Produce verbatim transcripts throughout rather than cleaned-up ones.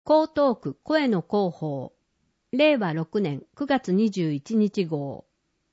江東区声の広報、れいわろくねんくがつにじゅういちにち号。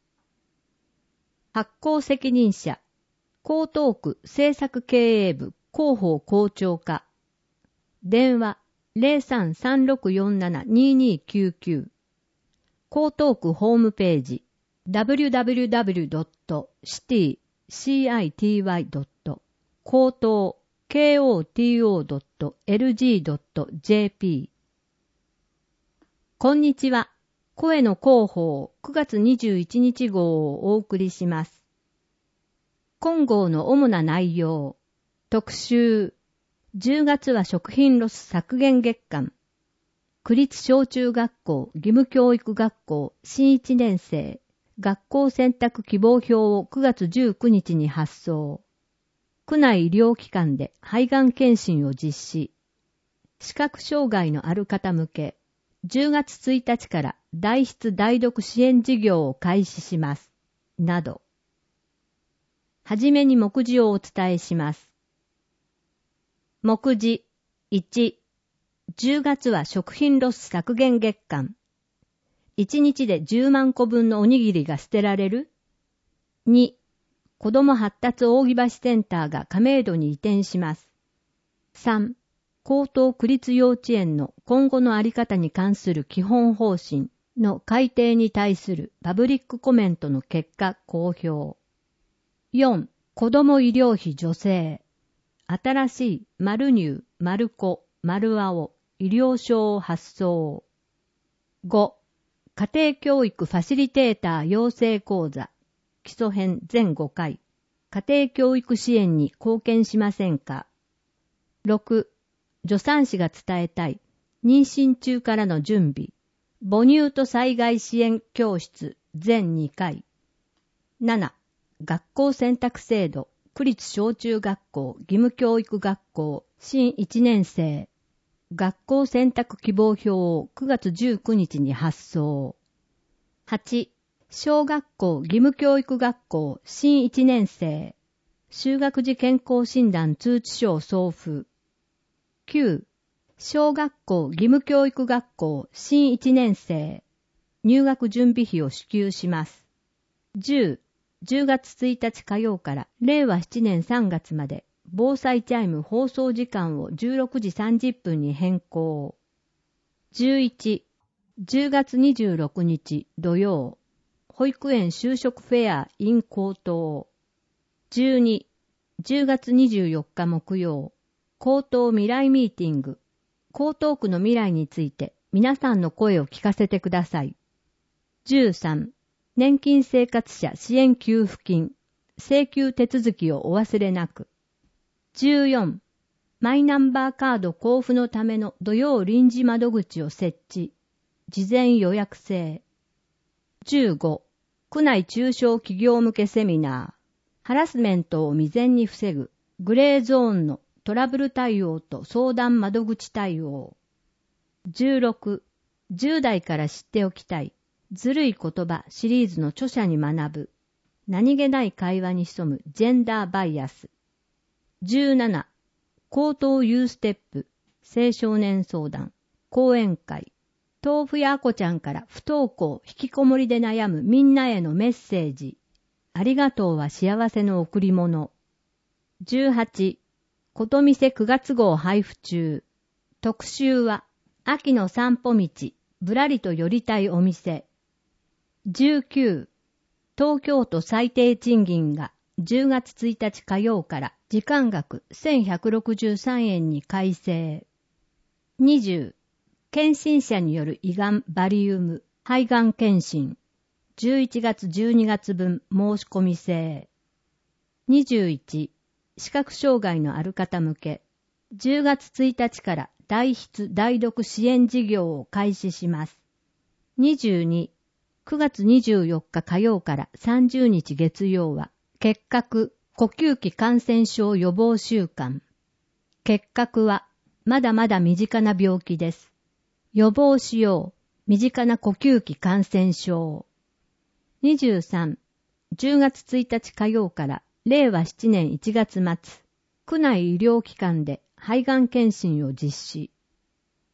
発行責任者、江東区政策経営部広報校長課。電話 ゼロさん さんろくよんなな ににきゅうきゅう。江東区ホームページ ダブリュダブリュダブリュドットシティシティドット江東 ケーオーティーオードットエルジードットジェーピー。こんにちは。声の広報くがつにじゅういちにち号をお送りします。今号の主な内容。特集。じゅうがつは食品ロス削減月間。区立小中学校義務教育学校新いちねん生学校選択希望票をくがつじゅうくにちに発送。区内医療機関で肺がん検診を実施。視覚障害のある方向け、じゅうがつついたちから代筆代読支援事業を開始します。など。はじめに目次をお伝えします。目次いち、じゅうがつは食品ロス削減月間。いちにちでじゅうまんこぶんのおにぎりが捨てられる？ に、子ども発達扇橋センターが亀戸に移転します。さん、江東区立幼稚園の今後のあり方に関する基本方針の改定に対するパブリックコメントの結果公表。よん、子ども医療費助成。新しいマル乳、マルコ、マルアオ医療証を発送。ご、家庭教育ファシリテーター養成講座。基礎編全ごかい。家庭教育支援に貢献しませんか？ろく、助産師が伝えたい。妊娠中からの準備。母乳と災害支援教室全にかい。なな、学校選択制度。区立小中学校義務教育学校新いちねん生。学校選択希望票をくがつじゅうくにちに発送。はち、小学校義務教育学校新いちねん生。就学時健康診断通知書を送付。きゅう、小学校義務教育学校新いちねん生。入学準備費を支給します。じゅう、じゅうがつついたち火曜かられいわななねんさんがつまで防災チャイム放送時間をじゅうろくじさんじゅっぷんに変更。じゅういち、じゅうがつにじゅうろくにち土曜。保育園就職フェア in 江東。じゅうに、じゅうがつにじゅうよっか木曜。江東未来ミーティング。江東区の未来について皆さんの声を聞かせてください。じゅうさん、年金生活者支援給付金。請求手続きをお忘れなく。じゅうよん、マイナンバーカード交付のための土曜臨時窓口を設置。事前予約制。じゅうご、区内中小企業向けセミナー。ハラスメントを未然に防ぐ。グレーゾーンのトラブル対応と相談窓口対応。じゅうろく、じゅう代から知っておきたい。ずるい言葉シリーズの著者に学ぶ。何気ない会話に潜むジェンダーバイアス。じゅうなな、江東ユーステップ青少年相談講演会。豆腐やあこちゃんから不登校引きこもりで悩むみんなへのメッセージ。ありがとうは幸せの贈り物。じゅうはち、ことみせくがつ号配布中。特集は秋の散歩道ぶらりと寄りたいお店。じゅうきゅう、東京都最低賃金がじゅうがつついたち火曜から時間額せんひゃくろくじゅうさんえんに改正。にじゅう、検診者による胃がんバリウム肺がん検診。じゅういちがつじゅうにがつぶん申し込み制。にじゅういち、視覚障害のある方向け。じゅうがつついたちから代筆代読支援事業を開始します。にじゅうに、くがつにじゅうよっか火曜からさんじゅうにち月曜は結核呼吸器感染症予防週間。結核はまだまだ身近な病気です。予防しよう。身近な呼吸器感染症。にじゅうさん、じゅうがつついたち火曜かられいわななねんいちがつまつ、区内医療機関で肺がん検診を実施。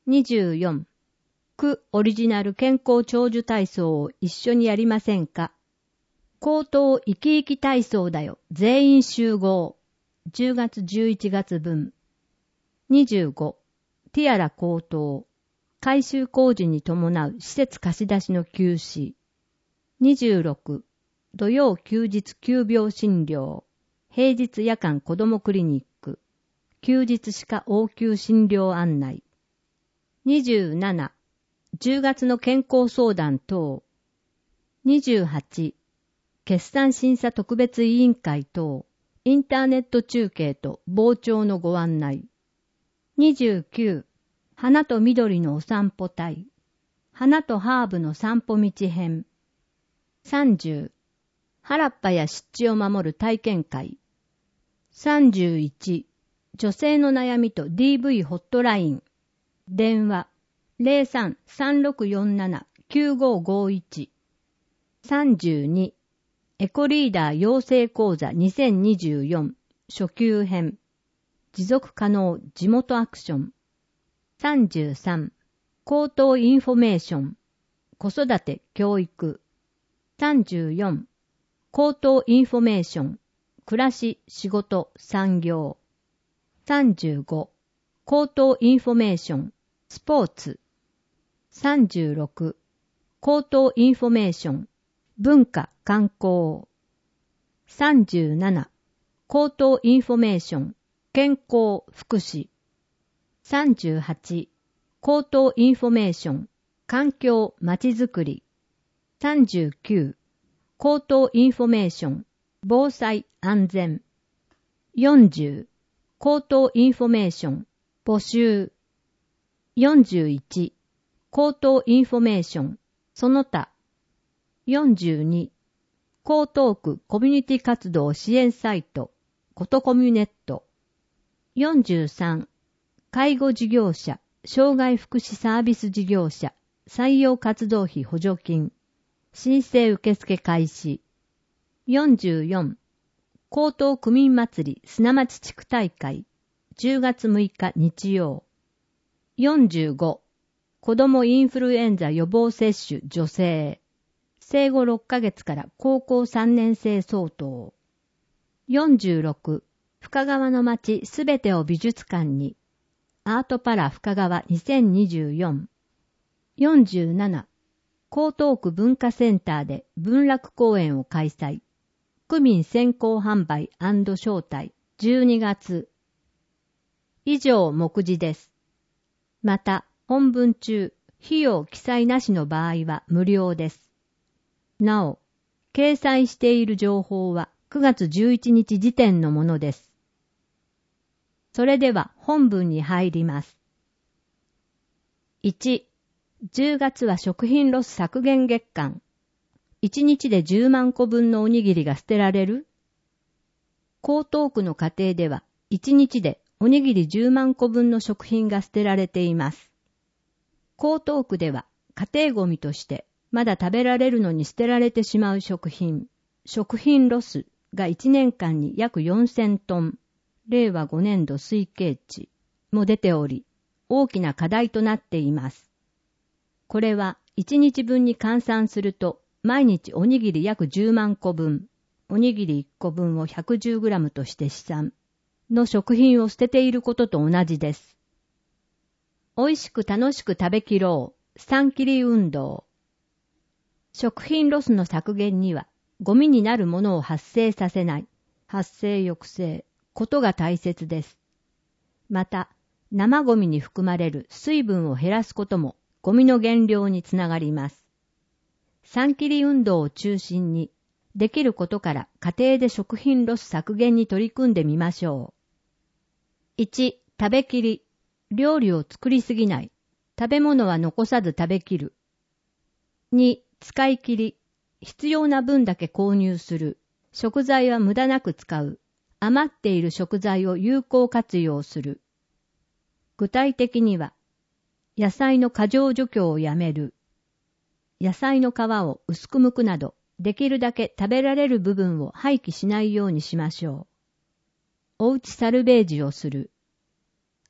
にじゅうよん、区オリジナル健康長寿体操を一緒にやりませんか？高等生き生き体操だよ。全員集合。じゅうがつじゅういちがつぶん。にじゅうご、ティアラ高等。改修工事に伴う施設貸し出しの休止。にじゅうろく、土曜休日急病診療。平日夜間子どもクリニック。休日歯科応急診療案内。にじゅうなな、じゅうがつの健康相談等。にじゅうはち、決算審査特別委員会等。インターネット中継と傍聴のご案内。にじゅうきゅう、花と緑のお散歩隊。花とハーブの散歩道編。さんじゅう、原っぱや湿地を守る体験会。さんじゅういち、女性の悩みと ディーブイ ホットライン。電話 ゼロさん さんろくよんなな きゅうごごいち。さんじゅうに、エコリーダー養成講座にせんにじゅうよん初級編。持続可能地元アクション。さんじゅうさん、高等インフォメーション。子育て教育。さんじゅうよん、高等インフォメーション。暮らし仕事産業。さんじゅうご、高等インフォメーション。スポーツ。さんじゅうろく、高等インフォメーション。文化観光。さんじゅうなな、高等インフォメーション。健康福祉。さんじゅうはち、高等インフォメーション。環境まちづくり。さんじゅうきゅう、高等インフォメーション。防災安全。よんじゅう、高等インフォメーション。募集。よんじゅういち、高等インフォメーション。その他。よんじゅうに、江東区コミュニティ活動支援サイト。ことコミュネット。よんじゅうさん、介護事業者、障害福祉サービス事業者、採用活動費補助金。申請受付開始。よんじゅうよん、江東区民祭り砂町地区大会。じゅうがつむいか日曜。よんじゅうご、子どもインフルエンザ予防接種助成。生後ろっかげつから高校さんねん生相当。よんじゅうろく、深川の街すべてを美術館に。アートパラ深川にせんにじゅうよん。よんじゅうなな、江東区文化センターで文楽公演を開催。区民先行販売&招待。じゅうにがつ。以上目次です。また、本文中、費用記載なしの場合は無料です。なお、掲載している情報はくがつじゅういちにち時点のものです。それでは本文に入ります。いち、じゅうがつは食品ロス削減月間。いちにちでじゅうまんこぶんのおにぎりが捨てられる？江東区の家庭ではいちにちでおにぎりじゅうまんこぶんの食品が捨てられています。江東区では家庭ごみとしてまだ食べられるのに捨てられてしまう食品、食品ロスがいちねんかんに約よんせんトン、れいわごねんど推計値も出ており、大きな課題となっています。これはいちにちぶんに換算すると、毎日おにぎり約じゅうまんこぶん、おにぎりいっこぶんを ひゃくじゅうグラム として試算の食品を捨てていることと同じです。美味しく楽しく食べきろう、さんきり運動。食品ロスの削減には、ゴミになるものを発生させない、発生抑制、ことが大切です。また、生ゴミに含まれる水分を減らすことも、ゴミの減量につながります。三切り運動を中心に、できることから家庭で食品ロス削減に取り組んでみましょう。いち、食べきり。料理を作りすぎない。食べ物は残さず食べきる。に、使い切り。必要な分だけ購入する。食材は無駄なく使う。余っている食材を有効活用する。具体的には、野菜の過剰除去をやめる。野菜の皮を薄く剥くなど、できるだけ食べられる部分を廃棄しないようにしましょう。おうちサルベージをする。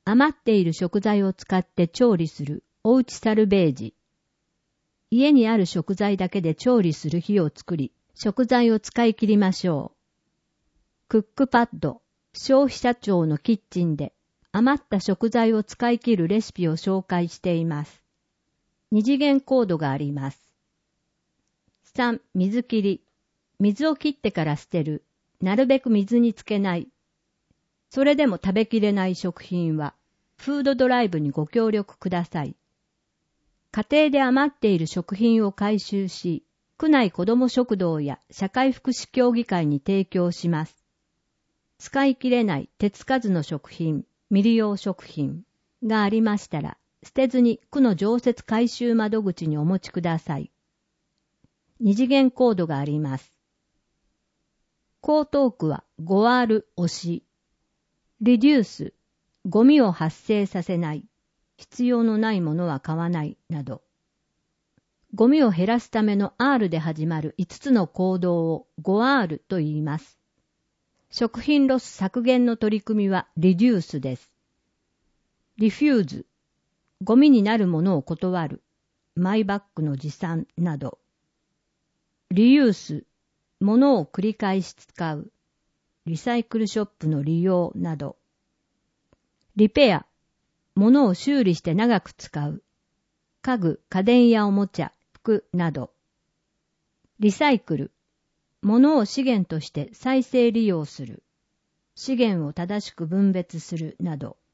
余っている食材を使って調理するおうちサルベージ。家にある食材だけで調理する日を作り、食材を使い切りましょう。クックパッド、消費者庁のキッチンで余った食材を使い切るレシピを紹介しています。二次元コードがあります。さん、水切り。水を切ってから捨てる。なるべく水につけない。それでも食べきれない食品は、フードドライブにご協力ください。家庭で余っている食品を回収し、区内子ども食堂や社会福祉協議会に提供します。使い切れない手つかずの食品、未利用食品がありましたら、捨てずに区の常設回収窓口にお持ちください。二次元コードがあります。江東区は ごアール 推し。リデュース、ゴミを発生させない、必要のないものは買わないなど、ゴミを減らすための R で始まるいつつの行動を ごアール と言います。食品ロス削減の取り組みはリデュースです。リフューズ、ゴミになるものを断る、マイバッグの持参など。リユース、ものを繰り返し使う、リサイクルショップの利用など。リペア、ものを修理して長く使う。家具、家電やおもちゃ、服など。リサイクル、ものを資源として再生利用する。資源を正しく分別するなど。